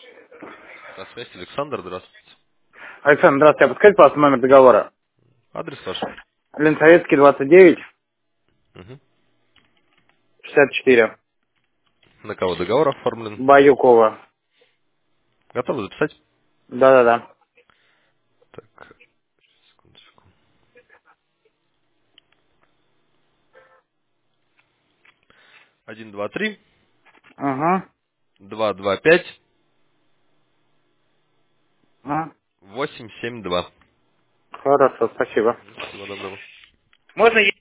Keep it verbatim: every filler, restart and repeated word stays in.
На связи Александр, здравствуйте. Александр, здравствуйте. А подскажите, пожалуйста, номер договора. Адрес ваш? Ленсоветский, двадцать девять, Угу. шестьдесят четыре. На кого договор оформлен? Баюкова. Готовы записать? Да-да-да. Так, секундочку. Один, два, три, Ага. два, два, пять, Ага. восемь, семь, два. Хорошо, спасибо. Всего доброго. Можно